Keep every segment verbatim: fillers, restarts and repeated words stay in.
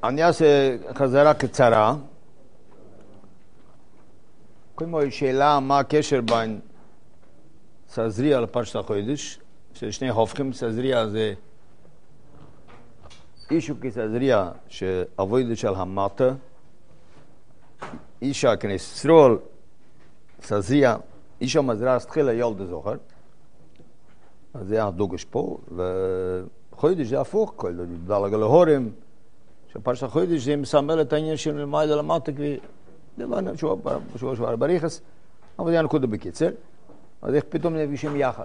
אני אעשה חזרה קצרה. קודם כל שאלה מה הקשר בין סזריה לפרשת החודש, ששני הופכים. סזריה זה אישו כסזריה שעבודה של המטה, אישה כנסרול סזריה, אישה מזרעה תחילה ילד זוכר, אז זה הדוגש פה, וחודש זה הפוך, כל דלג על ההורים, שפרשת החודש זה מסמל את העניין של מעלה למטה, דבר שהוא שבר בריחס, אבל זה הנקודה בקיצר. אז איך פתאום נפגשים יחד?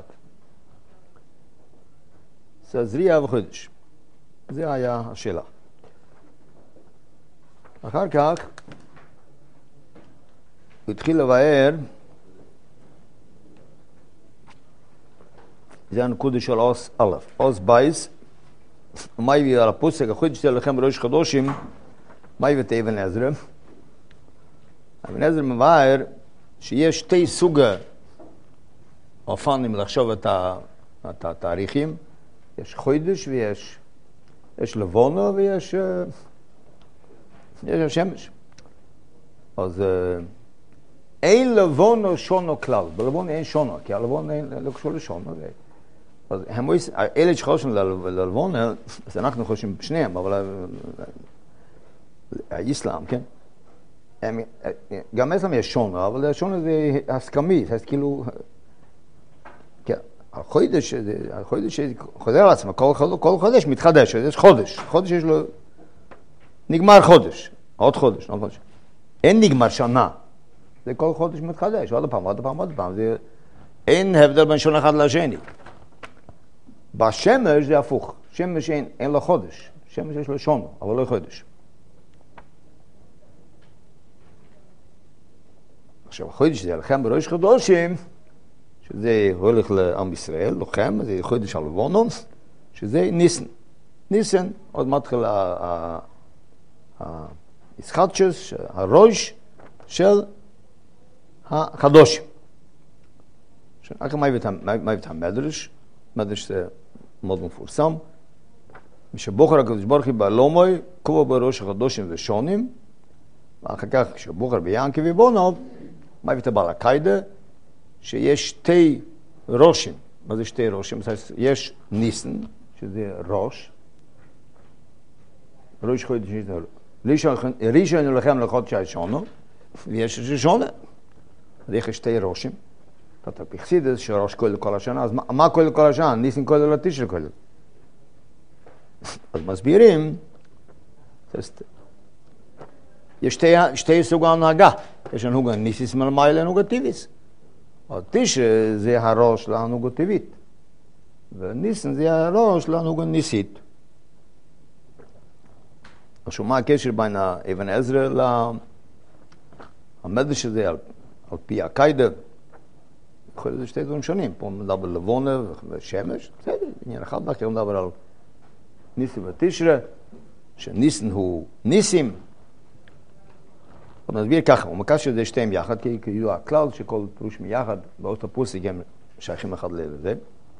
סזריה וחודש. זה היה השאלה. אחר כך הוא התחיל לבאר, זה הנקודה של עוס א', עוס בייס, מה הביא על הפוסק, החודש של לכם בראש חדושים, מה הביא את אבן עזרא? אבן עזרא מבאר שיש שתי סוגה אופנים לחשוב את התאריכים, יש חודש ויש יש לבונו ויש יש השמש. אז אין לבונו שונו כלל, בלבונו אין שונו, כי הלבונו לא קשור לשונו. אז אלה שחושבים ללבונו, אז אנחנו חושבים בשניהם, אבל האסלאם, כן? גם אצלם יש שונו, אבל השונו זה הסכמית, אז כאילו, החודש, החודש חוזר על עצמו, כל, כל חודש מתחדש, יש חודש, חודש יש לו, נגמר חודש, עוד חודש, עוד חודש. אין נגמר שנה, זה כל חודש מתחדש, עוד פעם, עוד פעם, עוד פעם, זה, אין הבדל בין שונה אחד לשני. בשמש זה הפוך, שמש אין, אין לו חודש, שמש יש לו שונו, אבל לא חודש. עכשיו, החודש זה לכם בראש חדושים, שזה הולך לעם ישראל, לוחם, זה חודש הלבונו, שזה ניסן. ניסן, עוד מתחיל הישחטשוס, הראש של החדושים. אחר מה הביא את המדרש? מדרש זה מאוד מפורסם. משבוחר הקדוש ברוך הוא בעלומוי, קבוע בראש החדושים ושונים, ואחר כך כשבוחר ביענקי ובונוב, מה הביא את הבעל הקיידה? שיש שתי ראשים. מה זה שתי ראשים? יש ניסן, שזה ראש. ראש חודש, ראשון הולכים לחודש הראשון, ויש ראשונה. אז יש שתי ראשים. אתה פחסידס שראש כולל כל השנה, אז מה כולל כל השנה? ניסן כולל לתשע כולל. אז מסבירים, יש שתי סוג הנהגה. יש הנהוגה ניסיס מלמעלה הנהוגה טבעיס. התשע זה הראש להנהוגה טבעית, וניסן זה הראש להנהוגה ניסית. עכשיו, מה הקשר בין אבן עזרא למדרש הזה על, על פי הקיידה? יכול להיות שתי דברים שונים, פה מדבר לבונה ושמש, בסדר, עניין אחד, אחר מדבר על ניסן ותשע, שניסן הוא ניסים. הוא מסביר ככה, הוא מקשר את זה שתיהם יחד, כי כאילו הכלל שכל פירוש מיחד, באותו פוסק הם שייכים אחד לזה.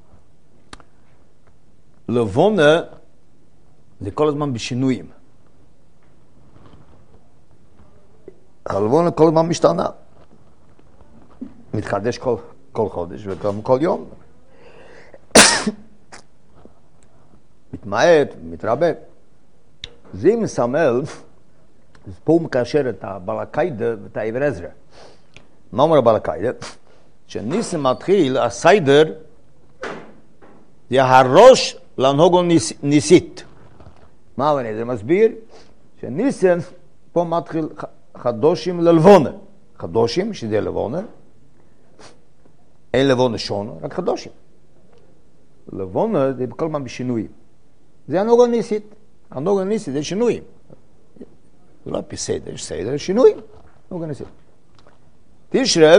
לבונה זה כל הזמן בשינויים. הלבונה כל הזמן משתנה. מתחדש כל, כל חודש וגם כל יום. מתמעט, מתרבה. זה מסמל, אז פה הוא מקשר את הבעל הקיידה ואת אבן עזרא. מה אומר הבעל הקיידה? שניסן מתחיל, הסיידר, זה הראש להנהוגה ניס, ניסית. מה אבן עזרא מסביר? שניסן פה מתחיל חדושים ללבונה. חדושים, שזה לבונה. אין לבונה שונה, רק חדושים. לבונה זה בכל פעם בשינויים. זה הנהוגה ניסית. הנהוגה ניסית זה שינויים. זה לא פי סדר, יש סדר, שינוי. נהוגה ניסית. תשרה,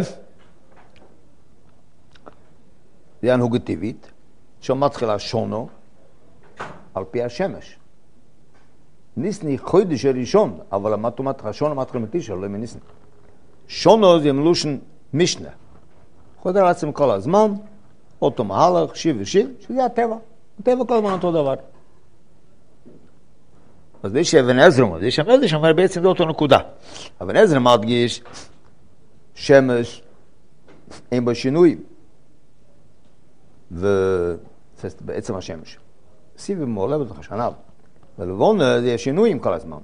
זה הנהוגה טבעית, שם מתחילה שונו על פי השמש. ניסן היא חודש הראשון, אבל המתומת השונו מתחיל מתשרה, לא מניסן. שונו זה מלושן משנה. חודר עצם כל הזמן, אותו מהלך, שיב ושיב, שזה הטבע. הטבע כל הזמן אותו דבר. אז זה שאבן עזרא אומר, זה שאבן עזרא שאומר בעצם זה אותו נקודה. אבן עזרא מדגיש, שמש, אין בו שינוי, ובעצם השמש. סיב מעולה בתוך השנה, ולבון זה יש שינויים כל הזמן.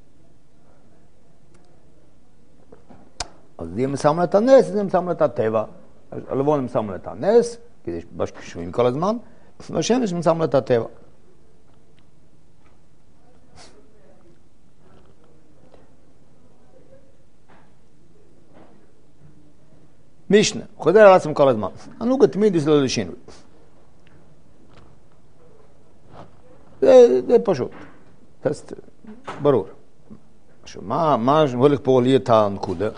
אז זה מסמל את הנס, זה מסמל את הטבע. הלבון מסמל את הנס, כי יש שינויים כל הזמן, והשמש מסמל את הטבע. משנה, חוזר על עצמם כל הזמן. הנוגה תמיד יש לו לשינוי. זה, זה פשוט. טסט, ברור. עכשיו, מה, מה הולך פה לי את הנקודה?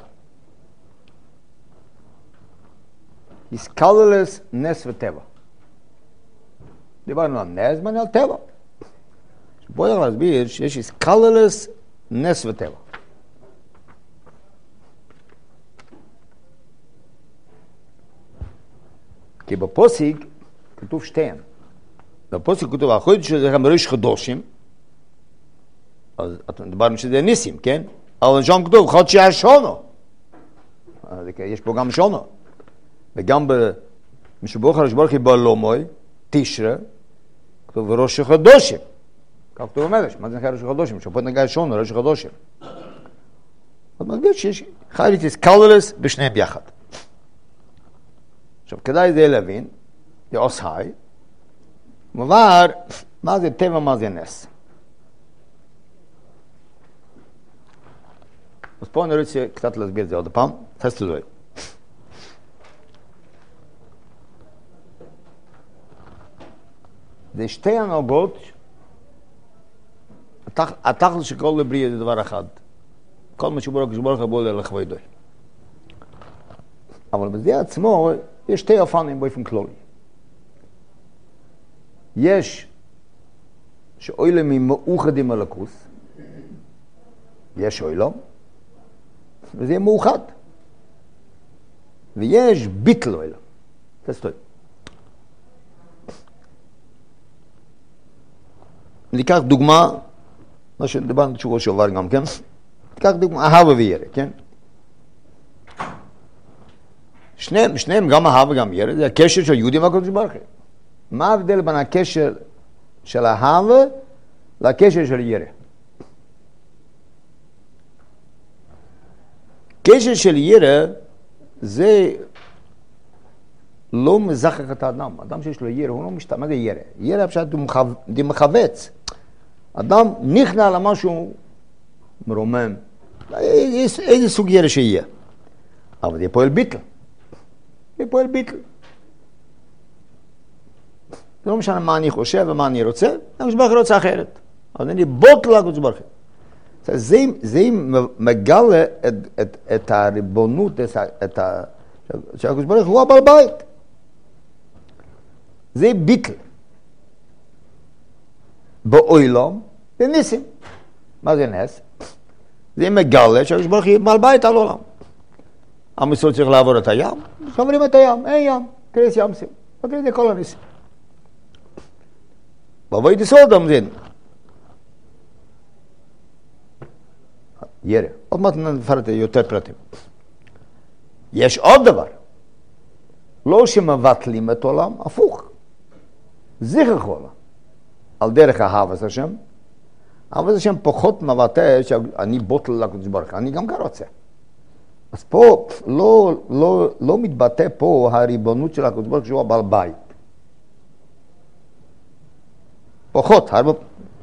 איסקללס נס וטבע. דיברנו על נס, ואני על טבע. בואו יכול להסביר שיש איסקללס נס וטבע. כי בפוסיק כתוב שתיהן. בפוסיק כתוב, החודש שזה בראש חדושים, אז דיברנו שזה ניסים, כן? אבל שם כתוב, חודשי השונו. יש פה גם שונו. וגם במשבוח הרשבורכי בלומוי, תשרה, כתוב ראש חדושים. כך כתוב במדרש, מה זה נקרא ראש חדושים? שפה נגע שונו, ראש חדושים. אז מסביר שיש חייליטיס קללס בשניהם ביחד. עכשיו, כדאי זה להבין, זה עוש היי, מובן, מה זה טבע, מה זה נס. אז פה אני רוצה קצת להסביר את זה עוד פעם, תעשו את זה. זה שתי הנהגות, התכלס שכל לבריא זה דבר אחד. כל מה שברוך שברוך בוא לכבודו. אבל בזה עצמו, יש שתי אופנים באופן כללי. יש שאוילם הם מאוחדים על הכוס, יש אוילם, וזה יהיה מאוחד. ויש ביטל אוילם. תסתוי. ניקח דוגמה, מה שדיברנו תשובה שעובר גם כן, ניקח דוגמה, אהבה וירא, כן? שניהם, שניהם, גם אהבה וגם ירא, זה הקשר של יהודים והקדוש ברוך הוא. מה ההבדל בין הקשר של אהבה לקשר של ירא? קשר של ירא זה לא מזכח את האדם. אדם שיש לו ירא, הוא לא משתמש, מה זה ירא? ירא פשוט הוא מחווץ. אדם נכנע למשהו מרומם. איזה סוג ירא שיהיה. אבל זה פועל ביטל. זה פועל ביטל. זה לא משנה מה אני חושב ומה אני רוצה, הקדוש ברוך הוא רוצה אחרת. אז אני בוטל לקדוש ברוך הוא. זה, זה מגלה את, את, את הריבונות, את ה... שהקדוש ברוך הוא הבעל בית. זה ביטל. באוילום זה ניסים. מה זה נס? זה מגלה שהקדוש ברוך הוא בעל בית על עולם. עם ישראל צריך לעבור את הים, חברים את הים, אין ים, קרס ים סים. תראי זה כל הניסים. ובואי תסעודם זה. ירא. עוד מעט נפרט יותר פרטים. יש עוד דבר. לא שמבטלים את עולם, הפוך. זכר עולם. על דרך אהבת השם. אהבת השם פחות מבטא שאני בוטל לקדוש ברוך הוא. אני גם כך רוצה. אז פה לא, לא, לא מתבטא פה הריבונות של הקדוש ברוך הוא שהוא הבעל בית. פחות, הרבה...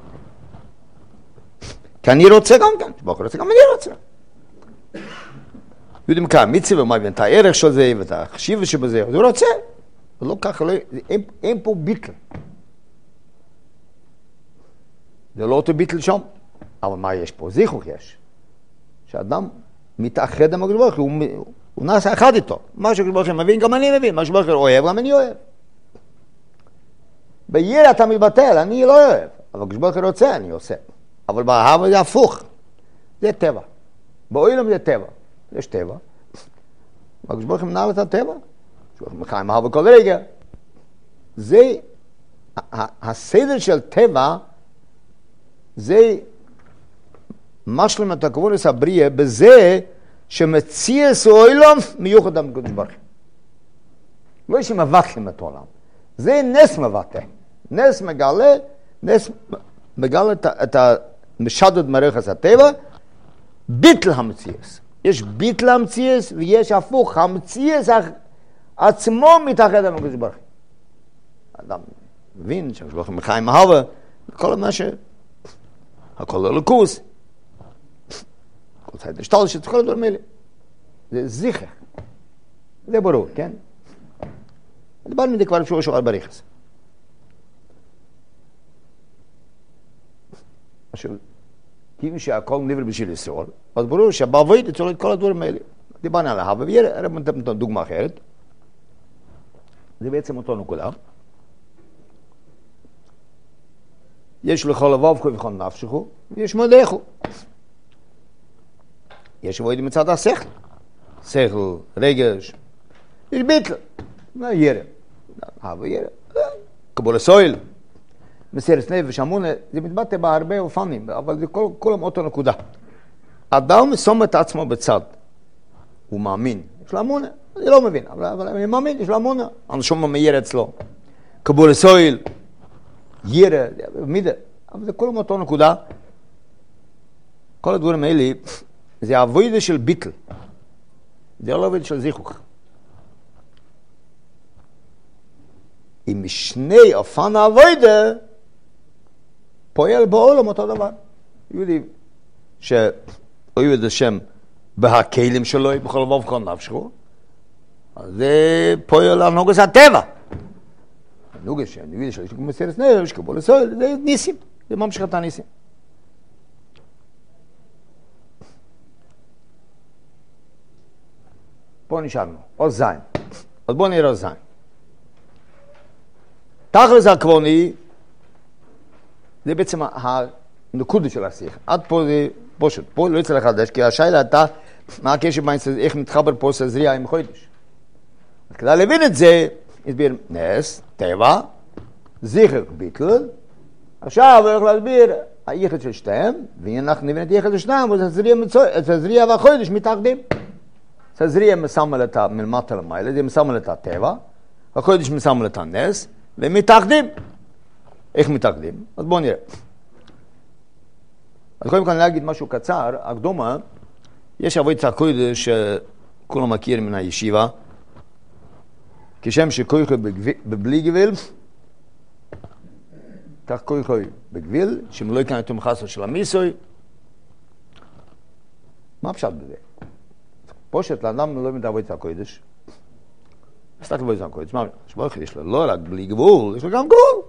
כי אני רוצה גם כן, ברוך הוא רוצה גם אני רוצה. יודעים כאן, מצווה ומה יבין את הערך של זה ואת החשיבה שבזה, אז הוא רוצה. לא ככה, לא, אין, אין פה ביטל. זה לא אותו ביטל שם. אבל מה יש פה? זיכוך יש. שאדם מתאחד עם הקדוש ברוך הוא, הוא, הוא נעשה אחד איתו. מה שהקדוש ברוך הוא מבין, גם אני מבין. מה שהקדוש ברוך הוא אוהב, גם אני אוהב. בירא אתה מתבטל, אני לא אוהב. אבל הקדוש ברוך הוא רוצה, אני עושה. אבל באהבה זה הפוך. זה טבע. באוילם זה טבע. יש טבע. והקדוש ברוך הוא מנהל את הטבע. מחיים אהבה כל רגע. זה, הסדר של טבע, זה משלים את הכבודס הבריאה בזה שמציאס העולם מיוחד הקדוש ברוך הוא. לא שמבטלים את העולם. זה נס מבטא. נס מגלה, נס מגלה את המשדוד מערכת הטבע, ביטל המציאס. יש ביטל המציאס ויש הפוך, המציאס עצמו מתאחד עם הקדוש ברוך הוא. אדם מבין שהקדוש ברוך הוא מחיים אהבה, כל מה ש... הכל הלוקוס, כל צייד השתלשת, כל הדברים האלה. זה זיכר. זה ברור, כן? דיברנו מזה כבר בשבוע שעבר בריחס. עכשיו, כאילו שהכל נברא בשביל ישראל, אז ברור שבעבוד צריך את כל הדברים האלה. דיברנו על ההווה, ויראה דוגמה אחרת. זה בעצם אותו נקודה. יש לכל לבבך וכל נפשך, ויש מודעך. יש עבודה מצד השכל. שכל, רגש, יש ביטל. מה ירא? ההווה ירא. קבול סויל. מסירת נפש, אמונה, זה מתבטא בהרבה אופנים, אבל זה כל, כולם אותו נקודה. אדם שם את עצמו בצד. הוא מאמין. יש לו אמונה. אני לא מבין, אבל, אבל אני מאמין, יש לו אמונה. אנשים מאמין אצלו. קבול סויל. ירא, מידה. אבל זה כולם אותו נקודה. כל הדברים האלה, זה עבודה של ביטל. זה לא עבודה של זיכוך. אם משני אופן העבודה, פועל בעולם אותו דבר. יהודי שאוהב את השם בהכלים שלו, בכל לבב וכל נפשך, אז זה פועל על נוגס הטבע. הנוגס שאני של כמו מסירת נפש, קבול סויל, זה ניסים. זה ממשיך את הניסים. פה נשארנו, עוד זין. אז בואו נראה עוד זין. תכלס הכבוני, זה בעצם הנקודה של השיח. עד פה זה פשוט. פה לא יצא לחדש, כי השאלה הייתה, מה הקשר בין איך מתחבר פה סזריע עם חודש. אז כדי להבין את זה, הסביר נס, טבע, זיכר, ביטל. עכשיו הוא הולך להסביר היחד של שתיהם, ואנחנו נבין את היחד של שתיהם, סזריע והחודש מתאחדים. סזריע מסמל את המלמטה למעלה, זה מסמל את הטבע, החודש מסמל את הנס, והם מתאחדים. איך מתאחדים? אז בואו נראה. אז קודם כל אני להגיד משהו קצר, הקדומה, יש עבודת הקודש שכולם מכירים מן הישיבה, כשם שכויכו בבלי גביל, כך כויכו בגביל, שאם לא יקנה תום חסר של המיסוי, מה פשט בזה? פושט לאדם לא מתעבוד את הקודש, סתק לבוא את הקודש, מה? שבורך יש לו לא רק בלי גבול, יש לו גם גבול.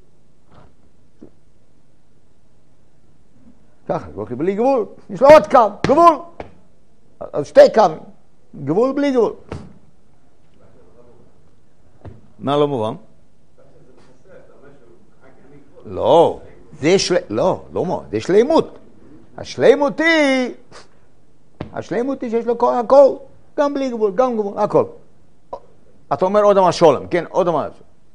ככה, שבורך בלי גבול, יש לו עוד קו, גבול. אז שתי קווים, גבול בלי גבול. מה לא מובן? לא, זה של... לא, לא מה, זה שלמות. השלמות היא... השלמות היא שיש לו הכל, גם בלי גבול, גם גבול, הכל. אתה אומר עוד אמר שולם, כן, עוד אמר.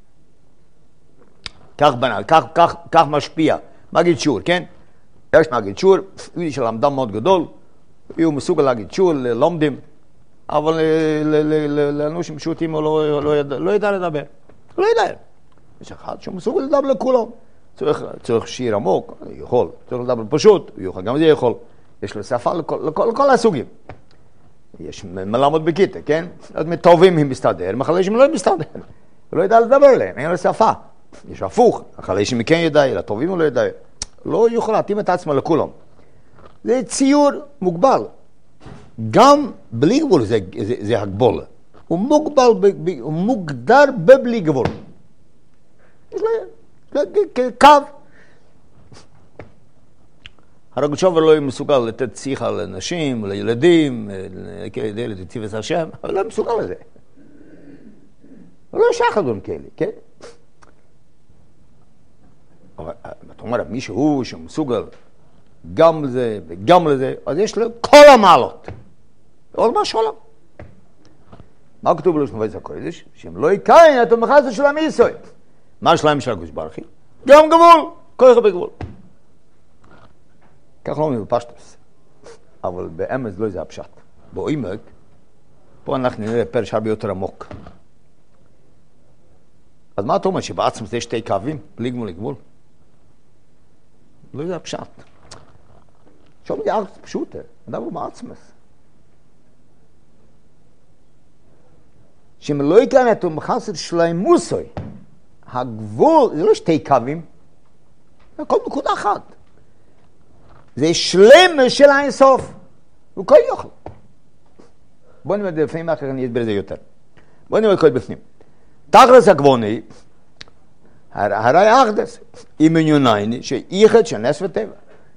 כך בנה, כך, כך, כך משפיע. מגיד שור, כן? יש מגיד שור, יהודי של למדם מאוד גדול, הוא מסוגל להגיד שור, ללומדים, אבל לאנושים פשוטים הוא לא ידע לדבר. הוא לא ידע. יש אחד שהוא מסוגל לדבר לכולם. צריך שיר עמוק, הוא יכול. צריך לדבר פשוט, הוא יוכל, גם זה יכול. יש לו שפה לכל הסוגים. יש מלמות בכיתה, כן? אז מטובים הם מסתדר, מחלשים לא מסתדר. הוא לא ידע לדבר להם, אין לו שפה. יש הפוך, החלשים מכן ידע, לטובים הוא לא ידע. לא יוכל להתאים את עצמו לכולם. זה ציור מוגבל. גם בלי גבול זה, זה, זה הגבול. הוא מוגבל, ב, ב, הוא מוגדר בבלי גבול. יש לו קו. הרב שובר לא מסוגל לתת שיחה לנשים, לילדים, כדי לתציב את השם, אבל לא מסוגל לזה. הוא לא שייך לדון כאלה, כן? אבל אתה אומר, מישהו שמסוגל גם לזה וגם לזה, אז יש לו כל המעלות. עוד מה שולם. מה כתוב לו שמובד הקודש? שהם לא יקיים את המחסה של המיסוי. מה שלהם של הקדוש ברוך הוא? גם גבול, כל אחד בגבול. כך לא אומר בפשטוס. אבל באמת לא זה הפשט. בעומק, פה אנחנו נראה פרש הרבה יותר עמוק. אז מה אתה אומר, שבעצמס יש שתי קווים, בלי גבול לגבול? לא זה הפשט. שום זה ארץ פשוטה, אדם הוא בעצמס. שאם לא יקרן את המחסר שלהם מוסוי, הגבול, זה לא שתי קווים, זה כל נקודה אחת. זה שלמה של האינסוף. הוא כל יוכל. בואו נראה את זה בפנים, אחר אני אסביר את זה יותר. בואו נראה את כל בפנים. תכלס הגבוני, הרי אחדס, עם עניונייני, שאיחד של נס וטבע.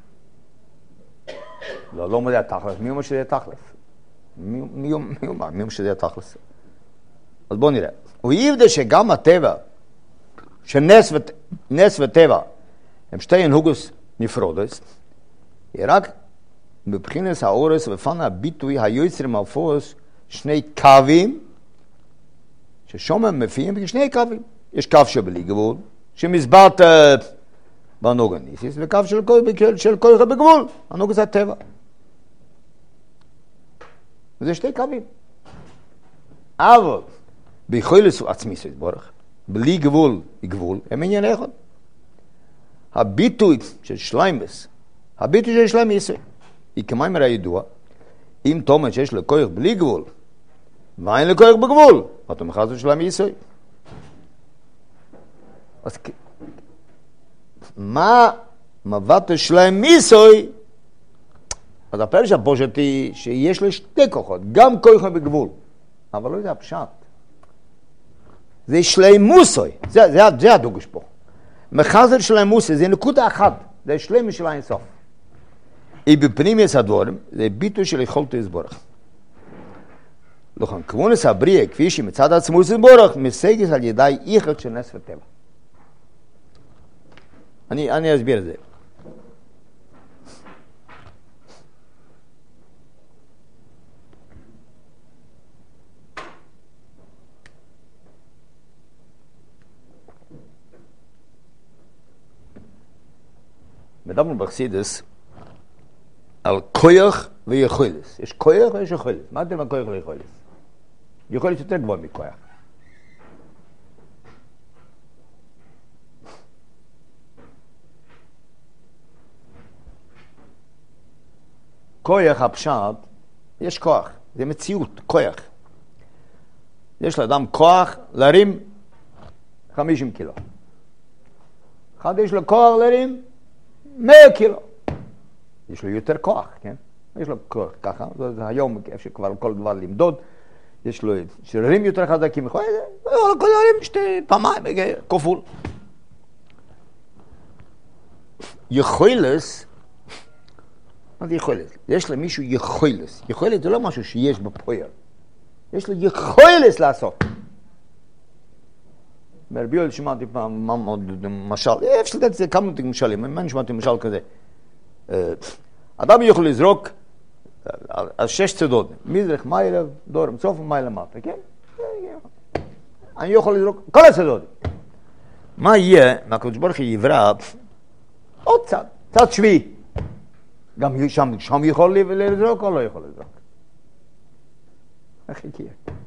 לא, לא אומר תכלס, מי אומר שזה תכלס? מי אומר? מי אומר שזה תכלס? אז בואו נראה. הוא יבדה שגם הטבע, שנס וטבע, הם שתי הנהוגוס נפרודס, היא רק מבחינס האורס ופן הביטוי היוצר מלפוס שני קווים, ששום הם מפיעים בשני קווים. יש קו שבלי גבול, שמסברת בנוגניסיס, וקו של כל אחד בגבול, הנוגס הטבע. וזה שתי קווים. אבל, ביכולת עצמי סבורך, בלי גבול גבול, הם עניין אחד. הביטוי של שליימס, הביטוי של שליים יסוי, היא כמיימר הידוע, אם תומר שיש לו כוח בלי גבול, ואין לו כוח בגבול, אתה מחזור שליים יסוי. אז מה מבט שליים יסוי? אז הפרש הפושטי שיש לו שתי כוחות, גם כוח בגבול, אבל לא זה הפשט. זה שלמוסוי, זה, זה, זה הדוגש פה. מחזר שלמוסוי, זה נקודה אחת, זה שלמי של האינסוף. היא בפנימיוס הדבורים, זה ביטוי של יכולת יסבורך. לכן, כמונס הבריאה, כפי שמצד עצמו יסבורך, מסגס על ידי איכות של נס וטבע. אני, אני אסביר את זה. מדברים בחסידס על כוח ויכולת. יש כוח ויש יכולת. מה אתם על כוח ויכולת? יכולת יותר גבוה מכוח. כוח הפשט, יש כוח. זה מציאות, כוח. יש לאדם כוח להרים חמישים קילו. אחד יש לו כוח להרים מאה קילו. יש לו יותר כוח, כן? יש לו כוח ככה, זה היום אפשר כבר כל דבר למדוד, יש לו שרירים יותר חזקים, כל דברים שתי פעמיים, כפול. יכולת, מה זה יכולת? יש למישהו יכולת. יכולת זה לא משהו שיש בפועל. יש לו יכולת לעשות. מרביול שמעתי פעם משל, אפשר לדעת את זה כמה משלים, אני שמעתי משל כזה. אדם יכול לזרוק על שש צדות, מזרח מיילה, דורם, סוף ומיילה מטה, כן? אני יכול לזרוק כל הצדות. מה יהיה, מהקדוש ברוך הוא יברא עוד צד, צד שביעי. גם שם, שם יכול לזרוק או לא יכול לזרוק? איך יקרה?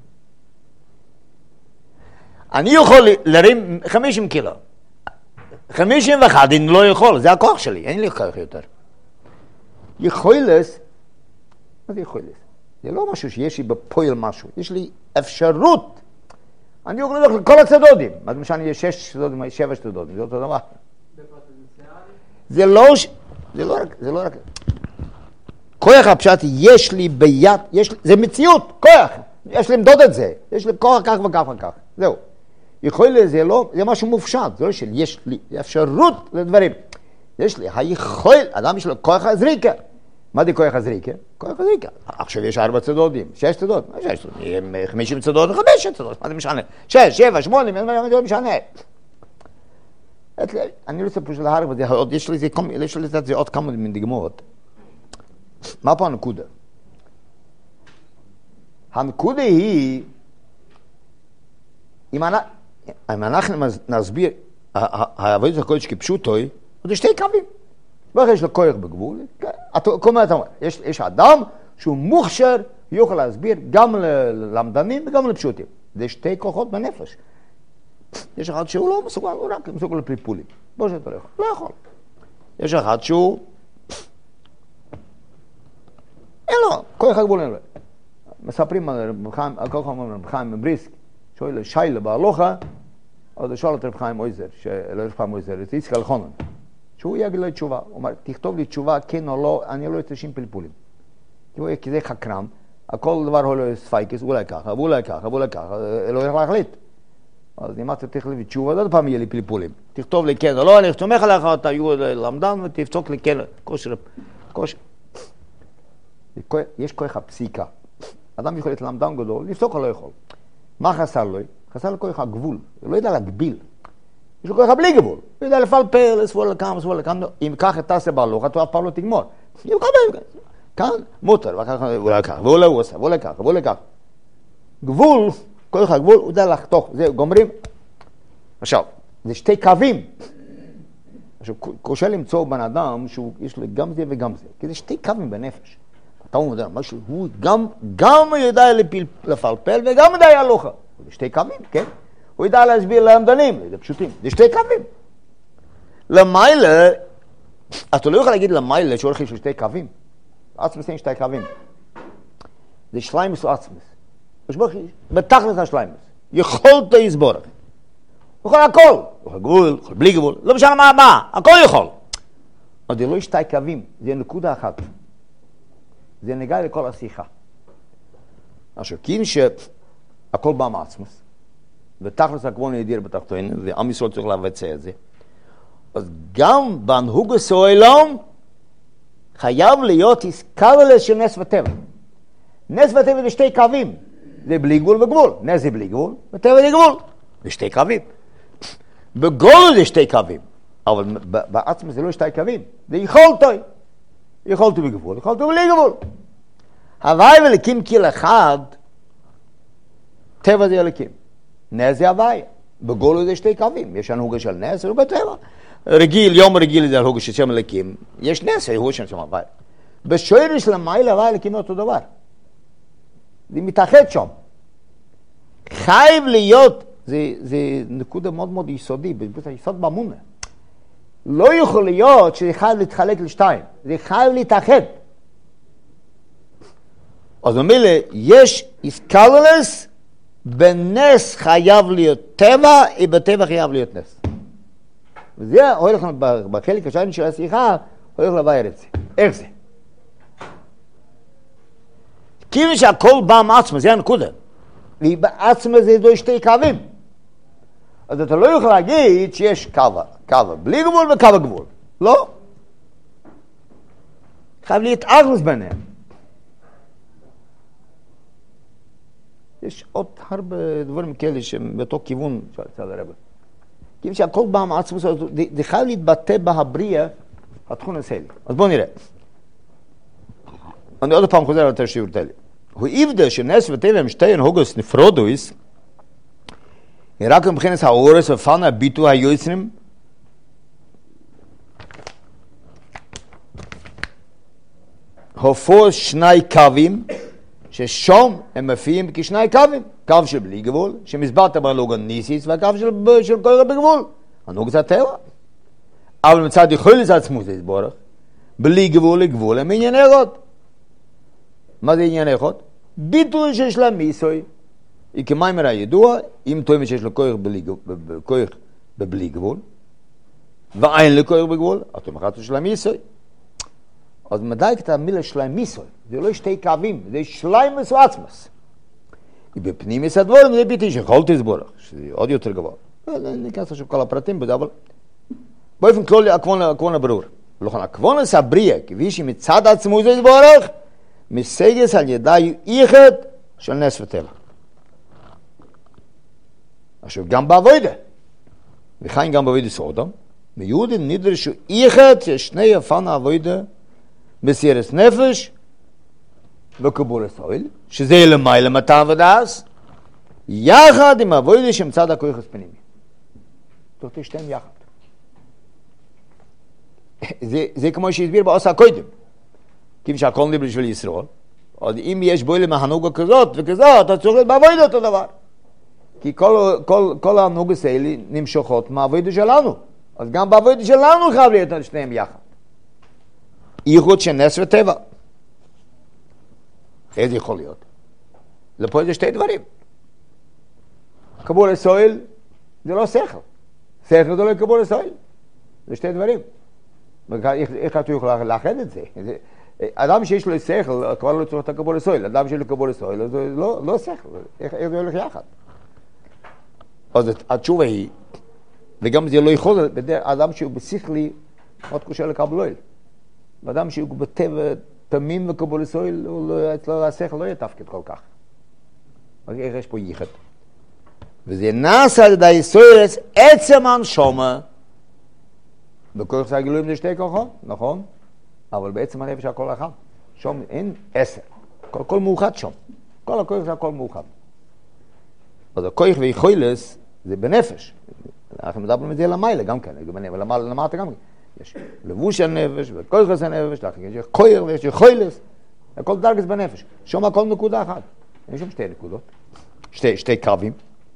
אני יכול להרים חמישים קילו. חמישים ואחת אני לא יכול, זה הכוח שלי, אין לי כוח יותר. יכולת, מה זה יכולת? זה לא משהו שיש לי בפועל משהו, יש לי אפשרות. אני יכול ללכת לכל הצדודים, מה למשל אני יש שש צדודים, שבע צדודים, זה אותו דבר. זה לא, זה לא רק, זה לא רק. כוח הפשט יש לי ביד, יש לי, זה מציאות, כוח, יש לי למדוד את זה, יש לי כוח כך וכך וכך, זהו. יכולת זה לא, זה משהו מופשט, זה לא של, יש לי אפשרות לדברים. יש לי היכול, אדם יש לו כוח הזריקה. מה זה כוח הזריקה? כוח הזריקה. עכשיו יש ארבע צדודים, שש צדות, מה שש צדות? חמישים צדות וחמש צדות, מה זה משנה? שש, שבע, שמונה, מה זה משנה? אני רוצה פשוט להרג, יש לי זה עוד כמה דוגמאות. מה פה הנקודה? הנקודה היא, אם אנחנו נסביר, העבודת הקודש כפשוטו, זה שתי קווים. ואיך יש לו כוח בגבול, כל מה אתה אומר, יש, יש אדם שהוא מוכשר, יוכל להסביר גם ללמדנים וגם לפשוטים. זה שתי כוחות בנפש. יש אחד שהוא לא מסוגל, הוא רק מסוגל לפלפולים. בוא שאתה לא יכול, לא יכול. יש אחד שהוא, אין לו, כוח הגבול אין לו. מספרים על כל חיים חיים מבריסק, שואל שיילה בהלוכה, אז הוא שואל את רב חיים מויזר, לא רב חיים מויזר, את יצחק אלחונן, שהוא יגיד לו תשובה, הוא אומר, תכתוב לי תשובה, כן או לא, אני לא אתרשים פלפולים. כי זה חקרם, הכל דבר הוא לא ספייקס, אולי ככה, ואולי ככה, ואולי ככה, לא יכול להחליט. אז אם אתה תכתוב לי תשובה, עוד פעם יהיה לי פלפולים. תכתוב לי כן או לא, אני סומך עליך, אתה יהיו למדן ותפסוק לי כן, כושר, כושר. יש כוח הפסיקה. אדם יכול להיות למדן גדול, לפסוק או לא יכול. מה חסר לו? חסר לו כוח הגבול. הוא לא יודע להגביל. יש לו כוח בלי גבול. הוא יודע לפלפל, לסבול לכאן, לסבול לכאן. אם ככה תעשה בהלוכה, אתה אף פעם לא תגמור. כאן, מותר, ואולי ככה, ואולי הוא עושה, ואולי ככה, ואולי ככה. גבול, כוח הגבול, הוא יודע לחתוך. זהו, גומרים. עכשיו, זה שתי קווים. עכשיו, קשה למצוא בן אדם שיש לו גם זה וגם זה. כי זה שתי קווים בנפש. אתה אומר, משהו, הוא גם, גם יודע לפלפל וגם יודע להלוכה. זה שתי קווים, כן? הוא יודע להסביר למדנים, זה פשוטים. זה שתי קווים. למיילה, אתה לא יכול להגיד למיילה שהולך יש שתי קווים. עצמס אין שתי קווים. זה שליימוס או עצמס. בתכלס השליימוס. יכולת יסבורך. הוא יכול הכל. הוא יכול גבול, יכול בלי גבול. לא משנה מה הבא, הכל יכול. אבל זה לא שתי קווים, זה נקודה אחת. זה נגע לכל השיחה. עכשיו, כי אם שהכל בא מעצמוס, ותכלס הכוון ידיר בתחתון, ועם ישראל צריך לבצע את זה, אז גם בהנהוגת העולם חייב להיות איסקללס של נס וטבע. נס וטבע זה שתי קווים. זה בלי גבול וגבול. נס זה בלי גבול, וטבע זה גבול. זה שתי קווים. בגול זה שתי קווים. אבל בעצמוס זה לא שתי קווים. זה יכולתוי. יכולתי בגבול, יכולתי בלי גבול. הוואי ולקים קיל אחד, טבע זה ילקים. נס זה הוואי. בגולו זה שתי קווים. יש הנהוגה של נס ובטבע. רגיל, יום רגיל זה הנהוגה של שם ילקים. יש נס, הוא שם שם הוואי. בשויר של המייל הוואי ילקים אותו דבר. זה מתאחד שם. חייב להיות, זה, זה נקודה מאוד מאוד יסודי, זה יסוד באמונה. לא יכול להיות שזה חייב להתחלק לשתיים. זה חייב להתאחד. אז במילה, יש איסקללס, בנס חייב להיות טבע, ובטבע חייב להיות נס. וזה הולך בחלק השני של השיחה, הולך לבאר את זה. איך זה? כיוון שהכל בא מעצמה, זה הנקודה. ובעצמה זה דו שתי קווים. אז אתה לא יכול להגיד שיש קו, קו בלי גבול וקו הגבול. לא. חייב להתאחד ביניהם. יש עוד הרבה דברים כאלה שהם באותו כיוון של הרב. כיוון שהכל בא מעצמו, זה חייב להתבטא בהבריאה התכון הסלי. אז בואו נראה. אני עוד פעם חוזר על יותר שיעור תלי. הוא עבדה שנס וטבע הם שתי הנהוגות נפרודויס, רק מבחינת האורס ופן הביטו היוצרים, הופו שני קווים, ששום הם מופיעים כשני קווים. קו של בלי גבול, שמסברת בהנהוגה ניסיס, והקו של, של כל רבי גבול. הנהוגה זה הטבע. אבל מצד יכול לזה עצמו זה יסבורך. בלי גבול לגבול הם עניין אחד. מה זה עניין אחד? ביטוי שיש לה מיסוי. היא כמיימר הידוע, אם תואמת שיש לו כוח בבלי גבול, ואין לו כוח בגבול, אתה מחת של המיסוי. אז מדייק את המילה של המיסוי. זה לא שתי קווים, זה שליימוס ועצמוס. בפנימיס הדבורים זה ביטוי שיכולתי לסבורך, שזה עוד יותר גבוה. אני ניכנס עכשיו כל הפרטים בזה, אבל באופן כללי הכוון הברור. לכן הכוון הסבריה, כפי שמצד עצמו זה יסבורך, מסגס על ידי איחד של נס וטבע. עכשיו גם בעבודה, וכן גם בעבודה סעודם, מיהודים נדרשו איחד של שני יפן העבודה, מסירת נפש וקבול ישראל, שזה למעלה מתן ודאס, יחד עם עבודה שמצד הכוח הפנימי. תוך שתיהם יחד. זה, זה כמו שהסביר בעושה קודם. כיוון שהכל נברא בשביל ישראל, אז אם יש בו אלה מהנוגה כזאת וכזאת, אתה צריך לעבוד אותו דבר. כי כל, כל, כל הנוגס האלה נמשוכות מהעבודה שלנו. אז גם בעבודה שלנו חייב להיות על שניהם יחד. ייחוד של נס וטבע. אחרי זה יכול להיות. לפה זה שתי דברים. קבול הסויל זה לא שכל. שכל זה לא קבול הסויל. זה שתי דברים. איך אתה יכול לאחד את זה? אדם שיש לו שכל, כבר לא צריך את הקבול הסויל. אדם שיש לו קבול הסויל, זה לא, לא שכל. איך זה הולך יחד? אז התשובה היא, וגם זה לא יכול, אדם שהוא בשכלי, מאוד קשה לקבל אוהל. ואדם שהוא בטבע תמים וקבול הסויל, אצלו השכל לא יתפקד כל כך. איך יש פה ייחד? וזה נעשה על ידי סוירס עצם הנשמה. בכוח הגילויים זה שתי כוחות, נכון? אבל בעצם הנפש הכל אחד. שום אין עשר. כל, כל מאוחד שום. כל הכוח זה הכל מאוחד. אז הכוח ויכולס זה בנפש. אנחנו מדברים את זה למעלה גם כן. למטה גם כן. יש לבוש הנפש וכוח הנפש. יש כוח ויש יכולס. הכל דרגס בנפש. שום הכל נקודה אחת. יש שם שתי נקודות. שתי, שתי קווים.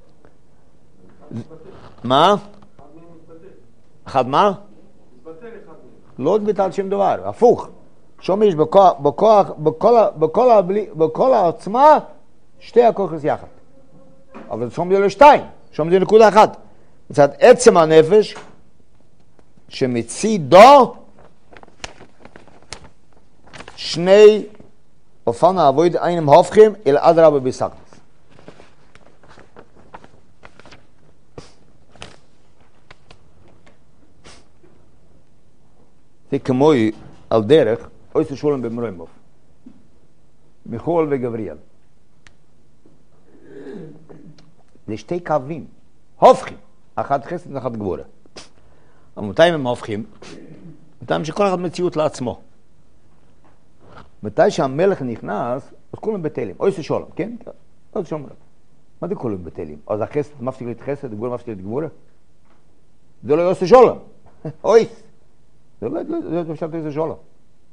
מה? אחד מה? לא התבטל שום דבר, הפוך. שום יש בכוח, בכוח, בכל, בכל, בכל העוצמה, שתי הכוחס יחד. אבל שום זה לא שתיים, שום זה נקודה אחת. מצד עצם הנפש, שמצידו שני אופן העבוד אינם הופכים אל אדרבה בסקנס. זה כמו על דרך, אויסר שולם במרוימוב. מיכול וגבריאל. זה שתי קווים, הופכים, אחד חסד ואחד גבורה. אבל מתי הם הופכים? מתי שכל אחד מציאות לעצמו. מתי שהמלך נכנס, אז כולם בטלים, אויסר שולם, כן? אויסר שולם. מה זה כולם בטלים? אז החסד מפסיק את חסד, הגבורה מפסיק את גבורה? זה לא אויסר שולם, אויס. זה לא, זה לא פשוט איזה שולם.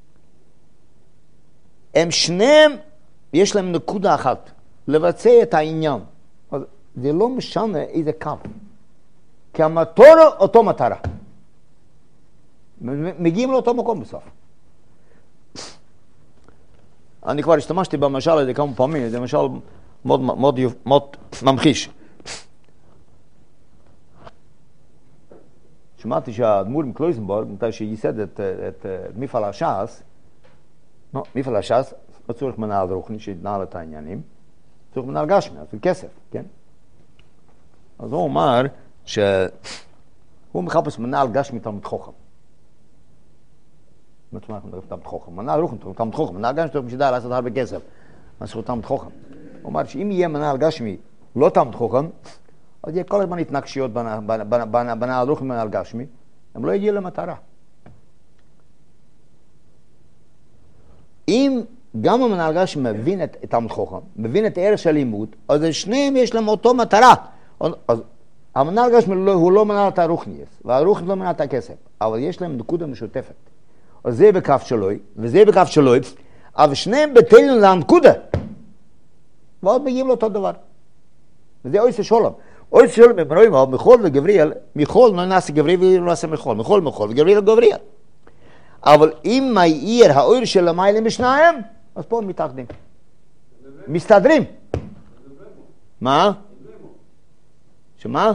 הם שניהם, יש להם נקודה אחת, לבצע את העניין. אז זה לא משנה איזה קו. כי המטרה אותו מטרה. מגיעים לאותו מקום בסוף. אני כבר השתמשתי במשל הזה כמה פעמים, זה משל מאוד, מאוד, מאוד ממחיש. שמעתי שהאדמו"ר מקלויזנבורג, מתי שייסד את, את, את מפעל הש"ס, לא, מפעל הש"ס, לא צריך מנהל רוחני שיתנהל את העניינים, צריך מנהל גשמי, זה כסף, כן? אז הוא אומר שהוא מחפש מנהל גשמי תלמיד חוכם. מה זאת אומרת, אנחנו מדברים תלמיד חוכם? מנהל רוחני תלמיד חוכם, מנהל גשמי תלמיד שידע לעשות הרבה כסף, מה שהוא תלמיד חוכם. הוא אומר שאם יהיה מנהל גשמי לא תלמיד חוכם, אז יהיה כל הזמן התנגשויות בנהל רוחני ובנהל גשמי, הם לא יגיעו למטרה. אם גם המנהל גשמי מבין את תלמיד חוכם, מבין את הערך של לימוד, אז שניהם יש להם אותו מטרה. אז המנהל גשמי הוא לא מנהל את הרוחניס, והרוחניס לא מנהל את הכסף, אבל יש להם נקודה משותפת. אז זה בכף שלוי, וזה בכף שלוי, אבל שניהם בטלים לנקודה. ועוד מגיעים לאותו דבר. וזה אויסר שולם. אויסר שולם הם רואים, מיכול וגבריאל, מיכול לא נעשה גבריאל ולא נעשה מיכול, מיכול מיכול וגבריאל גבריאל. אבל אם מאיר האויר של המיילים בשניים, אז פה הם מתאחדים. מסתדרים. מה? שמה?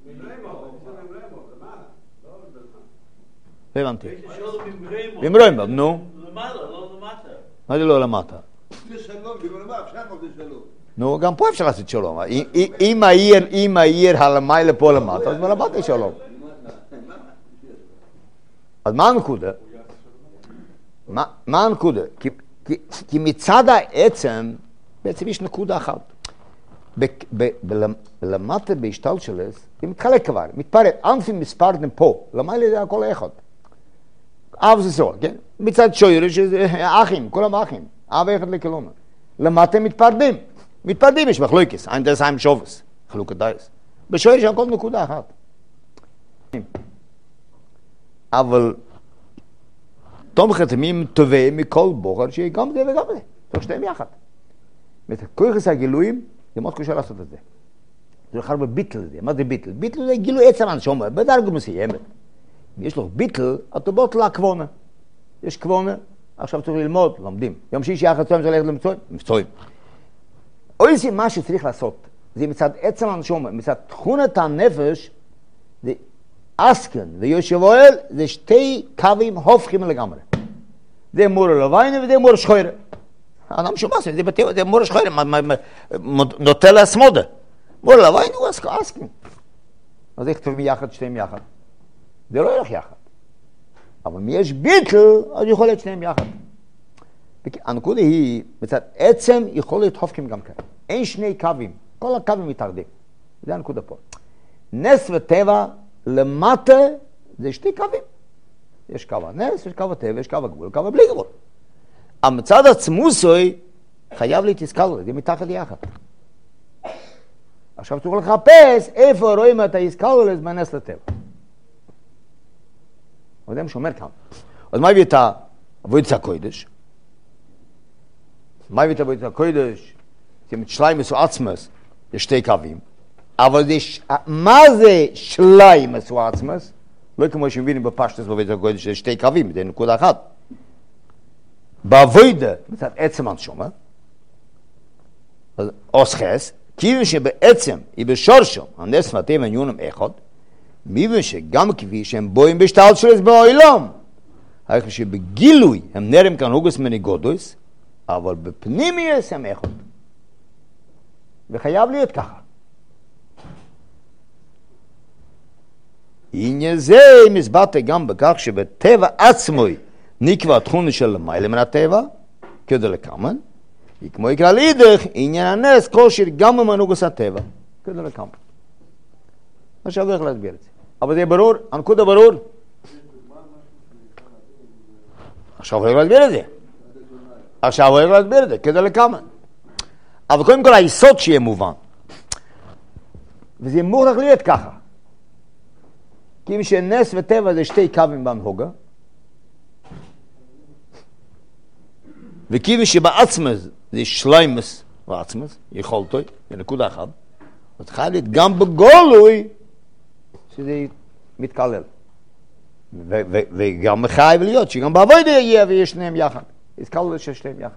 לא הבנתי. במרוימוב, נו. למעלה, לא למטה. מה זה לא למטה? זה שלום, במרוימוב, שם זה שלום. נו, גם פה אפשר לעשות שלום. אם העיר הלמיילה פה למטה, אז מלמטה יש שלום. אז מה הנקודה? מה הנקודה? כי מצד העצם, בעצם יש נקודה אחת. למטה בהשתל שלס, היא מתחלק כבר, מתפרד, אנפים מספרתם פה, למעלה זה הכל אחד. אב זה סול, כן? מצד שויר, שזה אחים, כולם אחים, אב אחד לכלום. למטה מתפרדים, מתפרדים יש מחלוקס, אין דס עם שובס, חלוקת דייס. בשויר יש הכל נקודה אחת. אבל תומכת ימים טובים מכל בוחר שיהיה גם זה וגם זה. צריך שתיים יחד. כוח הגילויים, זה מאוד קשה לעשות את זה. זה הולך הרבה ביטל זה. מה זה ביטל? ביטל זה גילוי עצם הנשום, בדרגה מסוימת. אם יש לו ביטל, אתה באות לכוונה. יש כוונה, עכשיו צריך ללמוד, לומדים. יום שישי יחד צויים צריך ללכת למצויים, מצויים. אוי זה מה שצריך לעשות. זה מצד עצם הנשום, מצד תכונת הנפש, זה אסקן ויושב אוהל, זה שתי קווים הופכים לגמרי. זה מור לביינה וזה מור שחוירה. אדם שומע, זה בטבע, זה מור שחוירה, נוטה לעצמודה. מור לביינה הוא אסקן. אז איך כתובים יחד, שתיים יחד? זה לא ילך יחד. אבל אם יש ביטל, אז יכול להיות שניהם יחד. הנקודה היא, מצד עצם יכול להיות הופכים גם כאלה. אין שני קווים, כל הקווים מתאחדים. זה הנקודה פה. נס וטבע למטה זה שתי קווים. יש קו הנס, יש קו הטבע, יש קו הגבול, קו בלי גבול. המצד עצמוסוי חייב להתסכל, זה מתחת יחד. עכשיו צריך לחפש איפה רואים את ההסקלולס מהנס לטבע. אבל זה מה שאומר כאן. אז מה הביא את עבודת הקודש? מה הביא את עבודת הקודש? זה שליימס או עצמס, יש שתי קווים. אבל זה, מה זה שליימס או עצמס? לא כמו שמבינים בפשטס בעבודת הקודש, זה שתי קווים, זה נקודה אחת. בעבודה, מצד עצם הנשמה, אז אוסחס, כאילו שבעצם היא בשורשו, הנס והטבע עניונם אחד, מיבן שגם כפי שהם בואים בשטלשלוס בעולם, הרי שבגילוי הם נראים כאן הוגוס מניגודוס, אבל בפנימיוס הם אחד. וחייב להיות ככה. עניין זה מסבטא גם בכך שבטבע עצמוי נקבע התכונה של למעלה מן הטבע, כדלקמן, כמו יקרא לידך, עניין הנס כושר גם במנהוגוס הטבע, כדלקמן. עכשיו לא יכול להסביר את זה. אבל זה ברור, הנקודה ברור. עכשיו הוא יכול להסביר את זה. עכשיו הוא יכול להסביר את זה, כדלקמן. אבל קודם כל היסוד שיהיה מובן. וזה מוכרח להיות ככה. כי אם שנס וטבע זה שתי קווים בהנהוגה, וכיוון שבעצמס זה שליימס ועצמס, יכולתו, זה נקודה אחת, אז חייב להיות גם בגולוי שזה מתקלל. ו- ו- וגם חייב להיות שגם בעבודה יהיה ויש שניהם יחד. התקלל של שניהם יחד.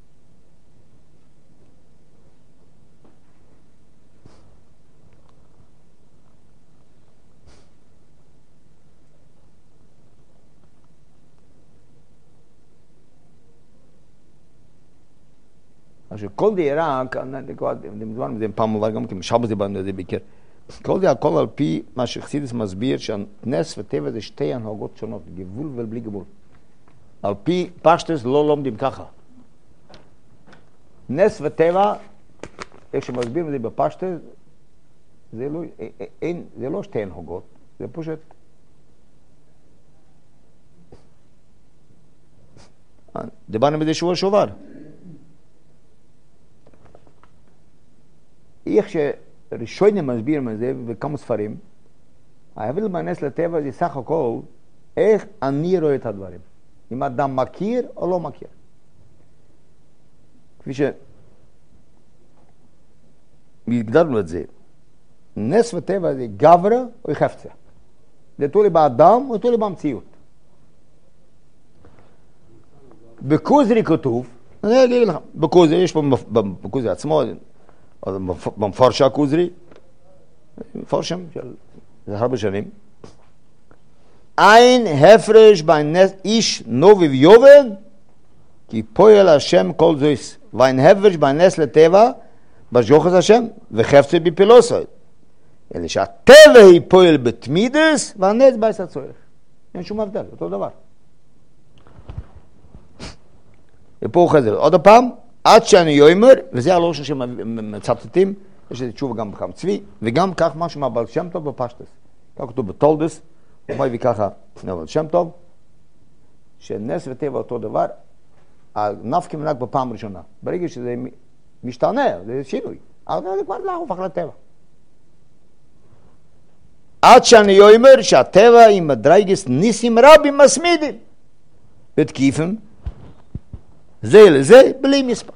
עכשיו, כל דירה, זה פעם מובן גם כמשל בזה בנו זה ביקר, כל דירה, הכל על פי מה שחסידס מסביר, שהנס וטבע זה שתי הנהגות שונות, גבול ובלי גבול. על פי פשטס לא לומדים ככה. נס וטבע, איך שמסבירים את זה בפשטס, זה לא, אין, זה לא שתי הנהגות, זה פשוט. דיברנו בזה שבוע שעבר. איך שראשונים מסבירים את זה בכמה ספרים, ההבדל בנס לטבע זה סך הכל איך אני רואה את הדברים. אם אדם מכיר או לא מכיר. כפי שהגדרנו את זה, נס וטבע זה גברה או חפצה. זה תולי באדם או תולי במציאות. בכוזרי כתוב, אני אגיד לך, בכוזרי, יש פה בכוזרי עצמו, במפרש הכוזרי, מפרשם של זה הרבה שנים, אין הפרש בין איש נובי ויובן, כי פועל השם כל זויס, ואין הפרש בין נס לטבע, בשגוחס השם, וחפצה בפילוסוי. אלא שהטבע היא פועל בתמידס, והנס בייס הצורך. אין שום הבדל, אותו דבר. ופה הוא חזר, עוד הפעם, עד שאני יאמר, וזה הלושן שמצטטים, יש איזה תשובה גם בחם צבי, וגם כך משהו מהבעל שם טוב בפשטס. כך כתוב בתולדס, הוא מביא ככה מהבעל שם טוב, שנס וטבע אותו דבר, הנפקי מנהג בפעם ראשונה. ברגע שזה משתנה, זה שינוי. אבל זה כבר לא הופך לטבע. עד שאני יאמר שהטבע עם מדרגס ניסים רבים מסמידים. בתקיפים, זה לזה, בלי מספר.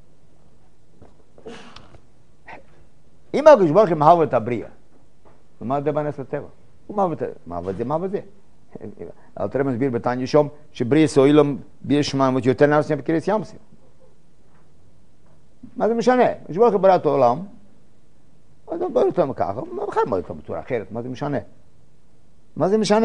אם הקדוש ברוך הוא מהווה את הבריאה, ומה זה בנס לטבע? הוא מהווה את זה, מהווה זה. אלתר רבי מסביר בתניא שום, שבריאה אילום ביש שמיים יותר נפסים בקריאת ים סוף. מה זה משנה? הקדוש ברוך הוא ברא את העולם, אז הוא ברא אותו ככה, בכלל ברא אותו בצורה אחרת, מה זה משנה? מה זה משנה?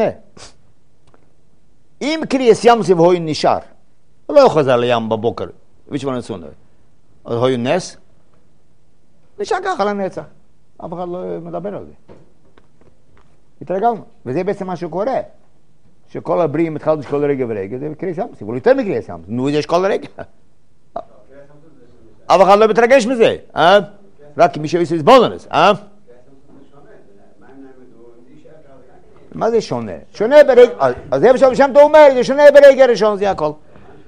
אם קריאת ים סוף הוא נשאר, הוא לא חוזר לים בבוקר, ויש בנו סונדר, אז הוא נס, נשאר ככה לנצח, אף אחד לא מדבר על זה. התרגלנו, וזה בעצם מה שקורה, שכל הבריאים מתחלטים כל רגע ורגע, זה קריאת ים סוף, אבל יותר מקריאת ים סוף, נו, יש כל רגע. אף אחד לא מתרגש מזה, אה? רק מי שעושה סבולנס, אה? מה זה שונה? שונה ברגע, אז זה בשביל שם אתה אומר, זה שונה ברגע הראשון, זה הכל.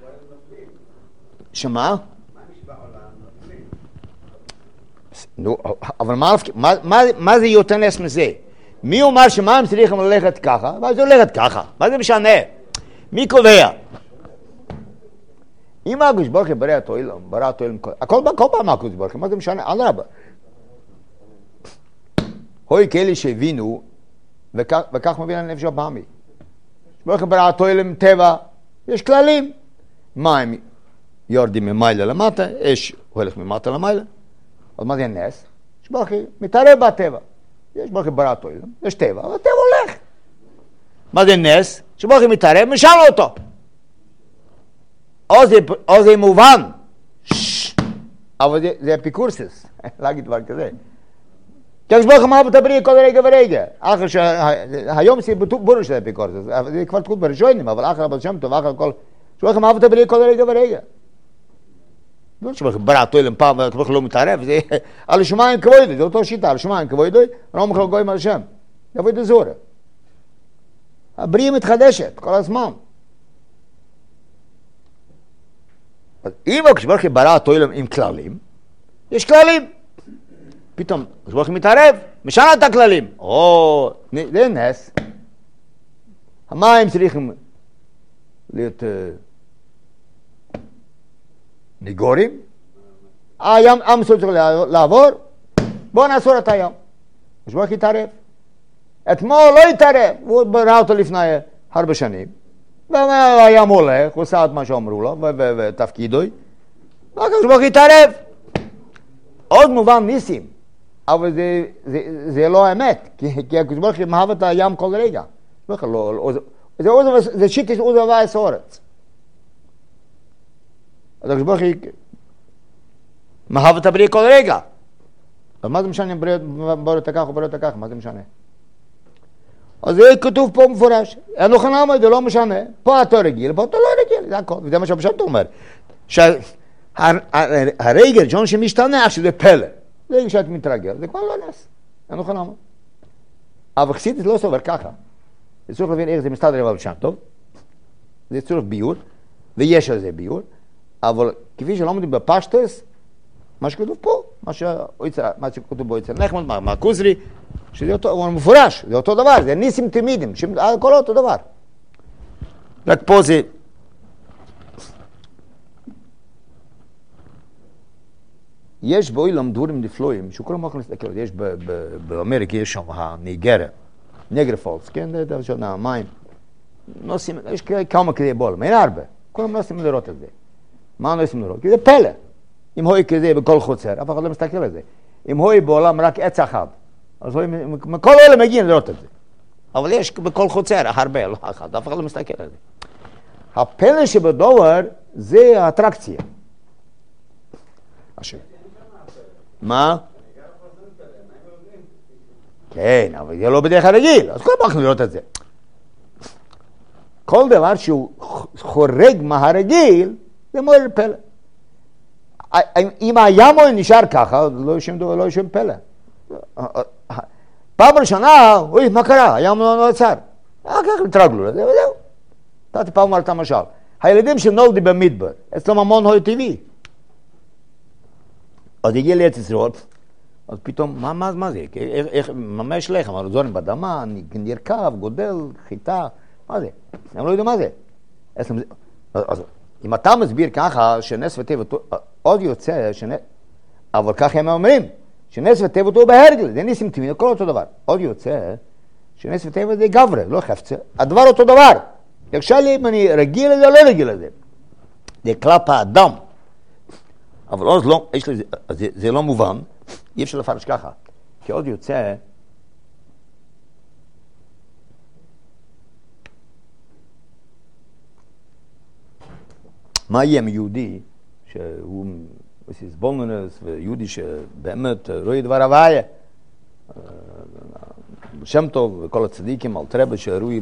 שמה? נו, אבל מה זה יותר נס מזה? מי אומר שמה הם צריכים ללכת ככה? מה זה הולכת ככה? מה זה משנה? מי קובע? אם הקדוש ברוך הוא ברא את העולם, ברא את העולם, הכל פעם הקדוש ברוך הוא, מה זה משנה? אדרבה. הוי כאלה שהבינו, וכך מבין הנפש הבאמי. ברוך הוא ברא את העולם טבע, יש כללים. מים יורדים ממעלה למטה, אש הולך ממטה למעלה. אז מה זה נס? שברוך הוא מתערב בטבע. יש ברוך הוא ברא את העולם, יש טבע, אבל הטבע הולך. מה זה נס? שברוך הוא מתערב, משנה אותו. או זה מובן, אבל זה אפיקורסס, להגיד דבר כזה. כי הקדוש ברוך הוא מהווה את הבריאה כל רגע ורגע. אחר שהיום זה בורש של אפיקורסס, זה כבר תקוד בראשונים, אבל אחר הבא שם טוב, אחר כל, שברוך הוא מהווה את הבריאה כל רגע ורגע. לא שברוך הוא ברא את העולם פעם, הקדוש ברוך הוא לא מתערב, זה על השמיים כבודו, זה אותו שיטה, על השמיים כבודו, לא מכל גויים על השם, זה עבוד הזורה. הבריאה מתחדשת כל הזמן. אז אם הקדוש ברוך הוא ברא את העולם עם כללים, יש כללים. פתאום הקדוש ברוך הוא מתערב, משנה את הכללים. או, זה נס. המים צריכים להיות ניגורים. הים, עם סוף צריך לעבור. בואו נאסור את הים. הקדוש ברוך הוא יתערב. אתמול לא יתערב, הוא ברא אותו לפני הרבה שנים. והים הולך, הוא עושה את מה שאומרו לו, ותפקידו, והקדוש ברוך הוא יתערב. עוד מובן ניסים, אבל זה לא האמת, כי הקדוש ברוך הוא מהווה את הים כל רגע. זה שיטת עוז ובייס אורץ. אז הקדוש ברוך הוא מהווה את הבריאה כל רגע. אז מה זה משנה אם ברא את הכך או ברא את הכך, מה זה משנה? אז זה כתוב פה מפורש, אין לו חנמה, זה לא משנה, פה אתה רגיל, פה אתה לא רגיל, זה הכל, וזה מה שהפשט אומר, שהרגל, ג'ון שמשתנה, שזה פלא, זה כשאת מתרגל, זה כבר לא נס, אין לו חנמה. אבל חסידות לא סובר ככה, זה צריך להבין איך זה מסתדר עם הפשט, טוב? זה צריך ביור, ויש על זה ביור, אבל כפי שלא מדברים בפשטס, מה שכתוב פה, מה שכתוב בו אצל נחמן, מה כוזרי, שזה אותו, הוא מפורש, זה אותו דבר, זה ניסים תמידים, הכל אותו דבר. רק פה זה... יש בעולם דברים נפלאים, שכולם יכולים להסתכל, יש באמריקה, יש שם הניגריה, ניגר פולס, כן, זה שם המים, נוסעים, יש כמה כדי בעולם, אין הרבה, כולם נוסעים לראות את זה. מה נוסעים לראות? כי זה פלא. אם הוא כזה בכל חוצר, אף אחד לא מסתכל על זה. אם הוא בעולם רק עץ אחד, אז כל אלה מגיעים לראות את זה. אבל יש בכל חוצר הרבה, לא אחד, אף אחד לא מסתכל על זה. הפלא שבדבר זה האטרקציה. מה? כן, אבל זה לא בדרך הרגיל, אז כל פעם אנחנו לראות את זה. כל דבר שהוא חורג מהרגיל, זה מאוד פלא. אם הים נשאר ככה, לא יש שם פלא. פעם ראשונה, אוי, מה קרה? הים לא עצר. אחר כך התרגלו לזה, וזהו. נתתי פעם אמרת משל. הילדים שנולדו במדבר, אצלם המון הוי טבעי. אז הגיע לארץ ישראל, אז פתאום, מה, מה, מה זה? איך, מה יש לך? אמרו, זורם באדמה, נרכב, גודל, חיטה, מה זה? הם לא יודעים מה זה. אז אם אתה מסביר ככה שנס וטבע, עוד יוצא, שנס, אבל ככה הם אומרים, שנס וטבע הוא בהרגל, זה ניסים טבעיים, הכל אותו דבר. עוד יוצא שנס וטבע זה גברה, לא חפצה, הדבר אותו דבר. יחשב לי אם אני רגיל לזה או לא רגיל לזה. זה כלפ האדם. אבל עוד לא, יש לזה, זה, זה לא מובן, אי אפשר לפרש ככה. כי עוד יוצא, מה יהיה מיהודי שהוא סבולנס ויהודי שבאמת רואה דבר הוויה, שם טוב וכל הצדיקים על טרבה שרואי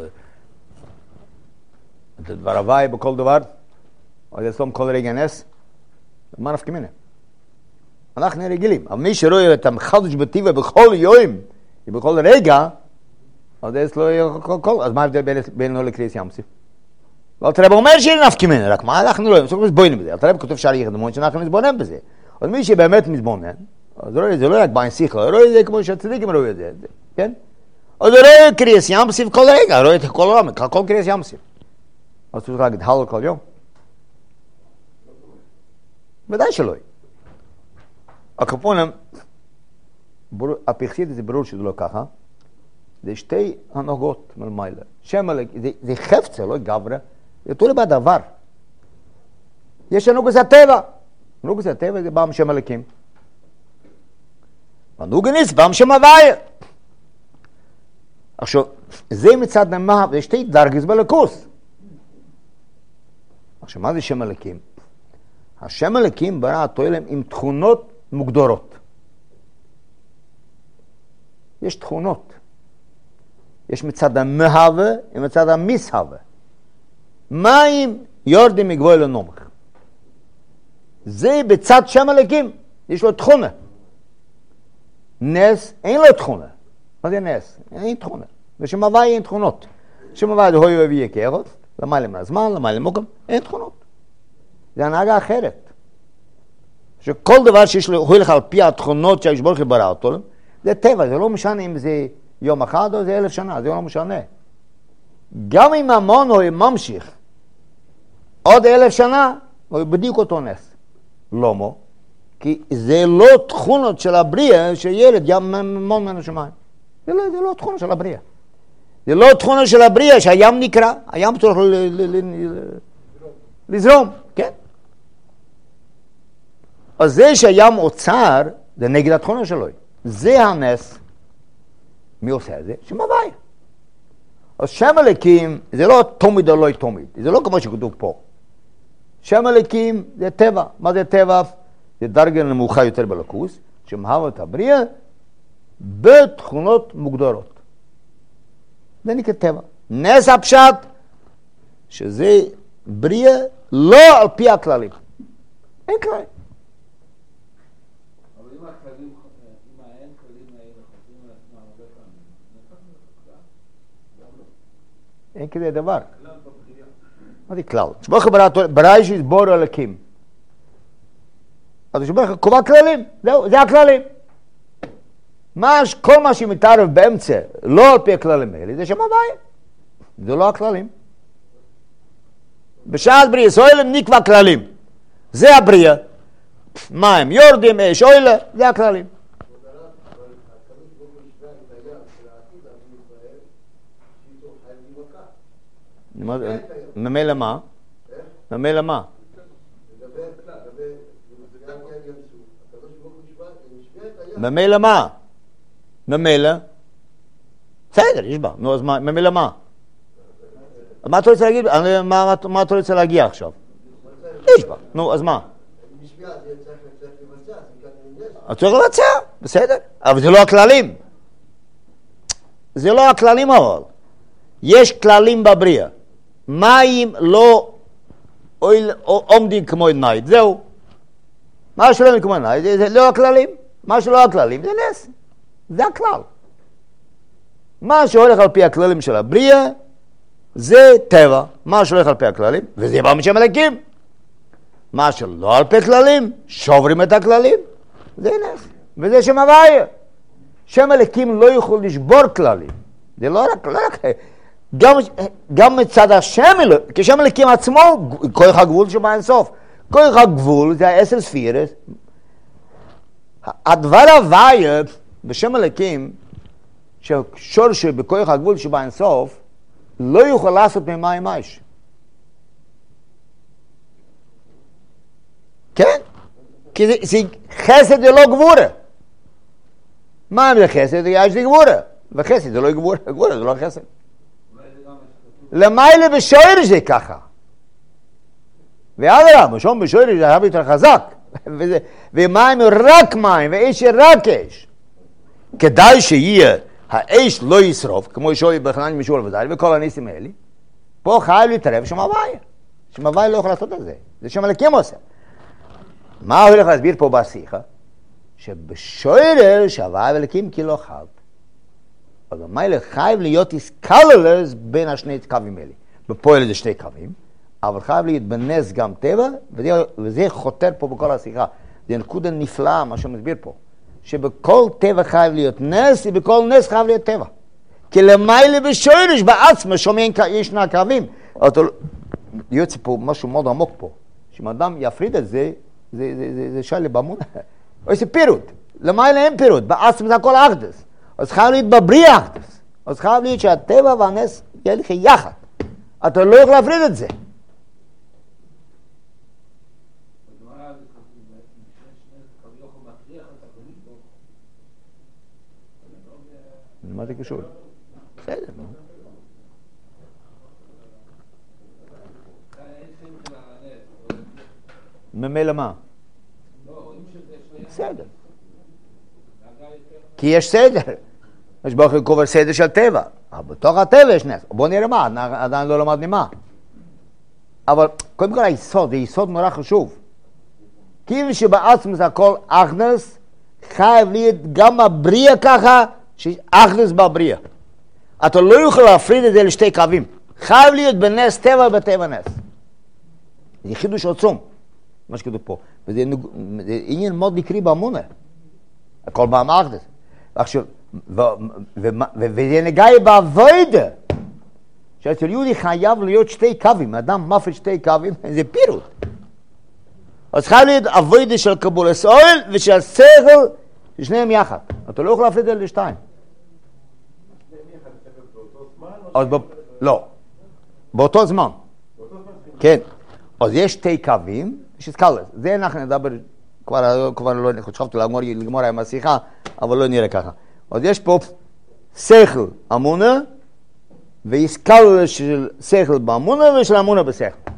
דבר הוויה בכל דבר, אבל אצלם כל רגע נס, מה נפקא מינה? אנחנו רגילים, אבל מי שרואה את המחדש בטבע בכל יום ובכל רגע, אז אצלו כל, אז מה ההבדל בינינו לקריס ים סוף? והטרבה אומר שאין נפקא מינה, רק מה אנחנו לא, אנחנו מסבונים בזה, הטרבה כותב שער יחד המון שאנחנו מסבונן בזה, אז מי שבאמת מסבונן, אז רואה, זה לא רק בעין שיחה, רואה את זה כמו שהצדיקים רואה את זה, כן? אז רואה קריס ים סוף כל רגע, רואה את כל העולם, כל קריס ים סוף. אז צריך להגיד הלו כל יום. ודאי שלא. הקופונים, הפרחית זה ברור שזה לא ככה, זה שתי הנהגות מלמעלה. שם, זה חפצה, לא גברה, זה תולי בדבר. יש הנוגס הטבע. הנוגס הטבע זה בא משם הלקים. הנוגניס בא משם הוויה. עכשיו, זה מצד נמה, זה שתי דרגס בלכוס. עכשיו, מה זה שם הלקים? השם הלקים ברא התואלם עם תכונות מוגדרות. יש תכונות. יש מצד המהווה ומצד המסהווה. מים יורדים מגבוה לנומך. זה בצד שם הלקים. יש לו תכונה. נס אין לו תכונה. מה זה נס? אין תכונה. ושם הוויה אין תכונות. שם הוויה זה הוי ואבי יקרות. למעלה מהזמן, למעלה מוקם. אין תכונות. זה הנהגה אחרת. שכל דבר שיש לו, הולך על פי התכונות שהיש ברוך ברא אותו, זה טבע, זה לא משנה אם זה יום אחד או זה אלף שנה, זה לא משנה. גם אם המון הוא ממשיך עוד אלף שנה, הוא בדיוק אותו נס. למה? כי זה לא תכונות של הבריאה שילד ים המון מן השמיים. זה לא, זה לא תכונות של הבריאה. זה לא תכונות של הבריאה שהים נקרא, הים צריך לזרום, כן? אז זה שהים עוצר, זה נגד התכונה שלו. זה הנס. מי עושה את זה? שם הוויה. אז שם הלקים, זה לא תומיד או לא תומיד. זה לא כמו שכתוב פה. שם הלקים זה טבע. מה זה טבע? זה דרגה נמוכה יותר בלכוס, שמהווה את הבריאה בתכונות מוגדרות. זה נקרא טבע. נס הפשט, שזה בריאה לא על פי הכללים. אין כללים. אין כזה דבר. מה זה כלל? שבוך ברא יש בור הלקים. אז שבוך קובע כללים. זהו, זה הכללים. כל מה שמתערב באמצע, לא על פי הכללים האלה, זה שם הוויה. זה לא הכללים. בשעת בריאה, סוילם נקבע כללים. זה הבריאה. מים, יורדים, אש, אוילה, זה הכללים. ממילא מה? ממילא מה? ממילא מה? ממילא? בסדר, יש בה. נו, אז ממילא מה? מה אתה רוצה להגיד? מה אתה רוצה להגיע עכשיו? יש בה. נו, אז מה? אתה צריך לבצע, בסדר. אבל זה לא הכללים. זה לא הכללים אבל. יש כללים בבריאה. מים לא עומדים כמו נייד, זהו. מה שלא עומדים כמו נייד, זה לא הכללים. מה שלא הכללים, זה נס. זה הכלל. מה שהולך על פי הכללים של הבריאה, זה טבע. מה שהולך על פי הכללים, וזה בא משם הלקים. מה שלא על פי כללים, שוברים את הכללים, זה נס. וזה שם הוויה. שם הלקים לא יכול לשבור כללים. זה לא רק, לא רק, גם, גם מצד השם, כשם אלוקים עצמו, כוח הגבול שבא אינסוף. כוח הגבול זה העשר ספירס. הדבר הוויה בשם אלוקים, ששורש בכוח הגבול שבא אינסוף, לא יכול לעשות ממים אש. כן? כי זה, זה חסד זה לא גבורה. מה זה חסד? יש זה גבורה. וחסד זה לא גבורה, גבורה זה לא חסד. למעלה בשורש זה ככה. ואדרבה, משום בשורש זה הרבה יותר חזק. ומים רק מים, ואש רק אש. כדאי שיהיה, האש לא ישרוף, כמו שוי בחנן משול ודאי, וכל הניסים האלה. פה חייב להתערב שם הוויה. שם הוויה לא יכול לעשות את זה. זה שם אלוקים עושה. מה הוא הולך להסביר פה בשיחה? שבשורש הוויה ואלוקים כי לא חד. אז המיילה חייב להיות איסקללס בין השני קווים האלה. בפועל זה שתי קווים, אבל חייב להתבנס גם טבע, וזה, וזה חותר פה בכל השיחה. זה נקודה נפלאה, מה שמסביר פה. שבכל טבע חייב להיות נס, ובכל נס חייב להיות טבע. כי למיילה בשורש בעצמה שומעים ישנה קווים. אבל יוצא פה משהו מאוד עמוק פה. שאם אדם יפריד את זה, זה, זה, זה, זה שאלה באמונה. או איזה פירוט. למיילה אין פירוט, בעצמה זה הכל אחדס. אז חייב להיות בבריא אחדס. אז חייב להיות שהטבע והנס יהיה לך יחד. אתה לא יכול להפריד את זה. מה זה קשור? בסדר, נו. ממילא מה? בסדר. כי יש סדר. יש ברוך הוא קובר סדר של טבע. אבל בתוך הטבע יש נס. בוא נראה מה, עדיין לא למדני מה. אבל קודם כל היסוד, זה יסוד נורא חשוב. כי שבעצם זה הכל אחדס, חייב להיות גם הבריאה ככה, שיש אחדס בבריאה. אתה לא יכול להפריד את זה לשתי קווים. חייב להיות בנס טבע ובטבע נס. זה חידוש עצום, מה שכתוב פה. וזה עניין מאוד נקרי באמונה. הכל בעם אחדס. עכשיו, וזה נגעי בעבודה. שאצל יהודי חייב להיות שתי קווים. אדם מפריד שתי קווים, זה פירוט. אז חייב להיות עבודה של קבולת אוהל ושל שכל, ששניהם יחד. אתה לא יכול להפריד את זה לשתיים. אז לא, באותו זמן. כן. אז יש שתי קווים, יש סקלס. זה אנחנו נדבר, כבר לא חשבתי לגמור עם השיחה, אבל לא נראה ככה. אז יש פה שכל אמונה, ויסקלס של שכל באמונה ושל אמונה בשכל.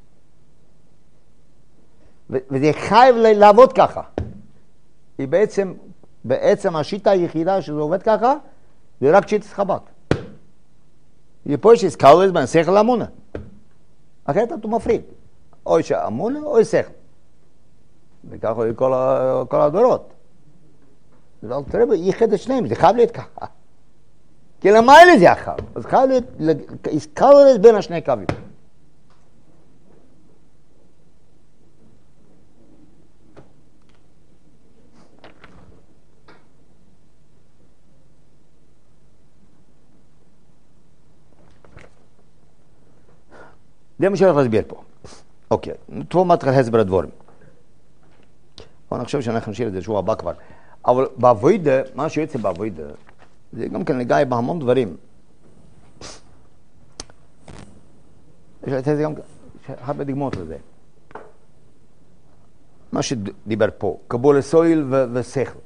וזה חייב לעבוד ככה. היא בעצם, בעצם השיטה היחידה שזה עובד ככה, זה רק שיטת חב"ד. פה יש איסקלס בין שכל לאמונה. אחרת אתה מפריד. או שאמונה או שכל. וככה היא כל, כל הדורות. אבל תראה, ייחד את שניהם, זה חייב להיות ככה. כי למעלה זה אחר. אז חייב להיות איסקלס בין השני קווים. זה מה שאני הולך להסביר פה. אוקיי, פה מתחיל הסבר הדבורים. אני חושב שאנחנו נשאיר את זה שהוא הבא כבר. אבל בעבודה, מה שיוצא בעבודה, זה גם כן נגע בהמון דברים. יש לזה גם הרבה דגמות לזה. מה שדיבר פה, קבולת סויל ושכל.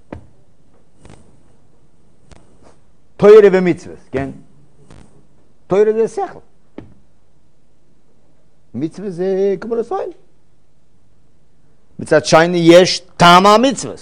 תורה ומצוות, כן? תורה זה שכל. מצווה זה קבולת סויל. מצד שני יש טעם המצווה.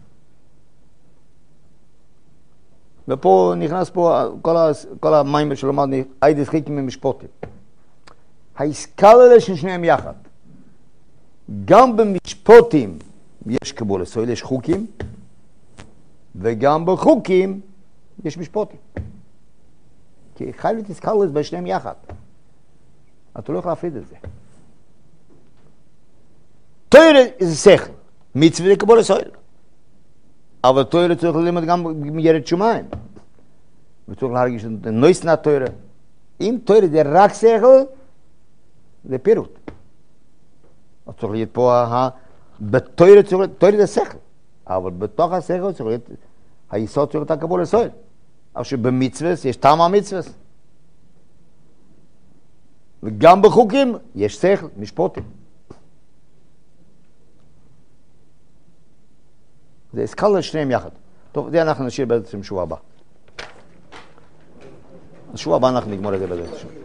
ופה נכנס פה כל, ה, כל המים שלומד, איידס חיקים ומשפוטים. ההסקללה של שניהם יחד. גם במשפוטים יש קבולת סויל, יש חוקים, וגם בחוקים יש משפוטים. כי חייב להיות הסקללה בין שניהם יחד. אתה לא יכול להפריד את זה. תורה זה שכל, מצווה זה קבולת סויל. אבל תורה צריך ללמוד גם מיראת שמיים. וצריך להרגיש נויסנה תורה. אם תוירה זה רק שכל, זה פירוט. אז צריך להיות פה, בתוירה זה שכל, אבל בתוך השכל צריך להיות, היסוד צריך להיות הקבול לסוהר. אבל שבמצווס יש טעם המצווס. וגם בחוקים יש שכל, משפוטים. זה הסקל לשניהם יחד. טוב, זה אנחנו נשאיר בעצם שבוע הבא. בשבוע הבא אנחנו נגמור את זה בעצם.